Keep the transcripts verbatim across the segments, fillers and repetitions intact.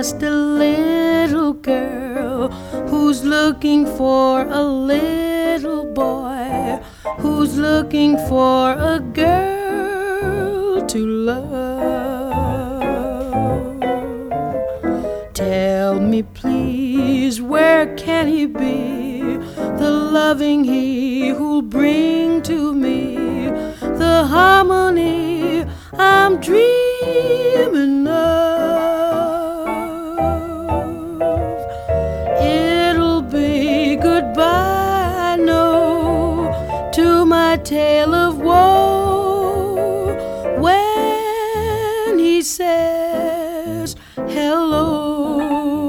just a little girl who's looking for a little boy, who's looking for a girl to love. Tell me please, where can he be, the loving he who'll bring to me the harmony I'm dreaming of. It'll be goodbye, I know, to my tale of woe when he says hello.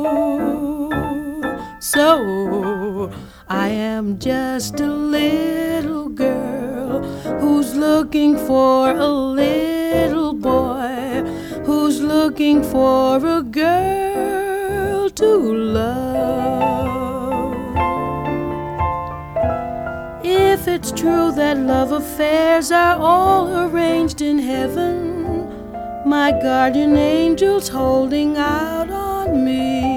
So I am just a little girl who's looking for a little boy, who's looking for a girl to love. If it's true that love affairs are all arranged in heaven, my guardian angel's holding out on me.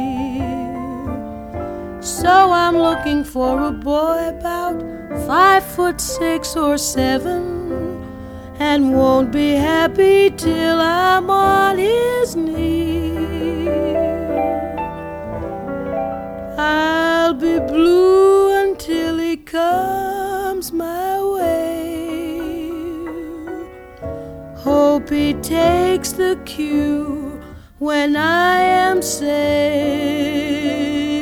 So I'm looking for a boy about five foot six or seven, and won't be happy till I'm on his knee. I'll be blue until he comes my way. Hope he takes the cue when I am saying,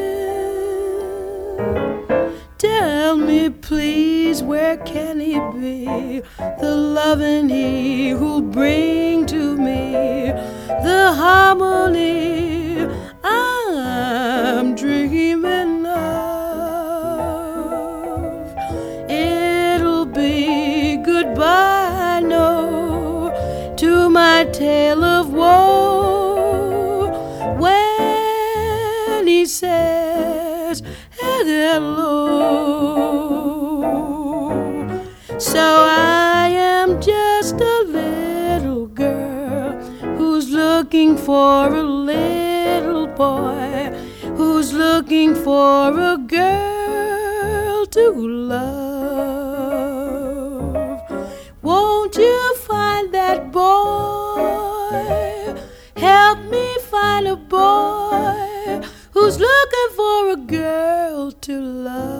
tell me please, where can he be, the loving he who'll bring to me the harmony I'm dreaming of. It'll be goodbye, I know, to my tale of woe when he says hello. So I am just a little girl who's looking for a little boy, who's looking for a girl to love. Won't you find that boy? Help me find a boy who's looking for a girl to love.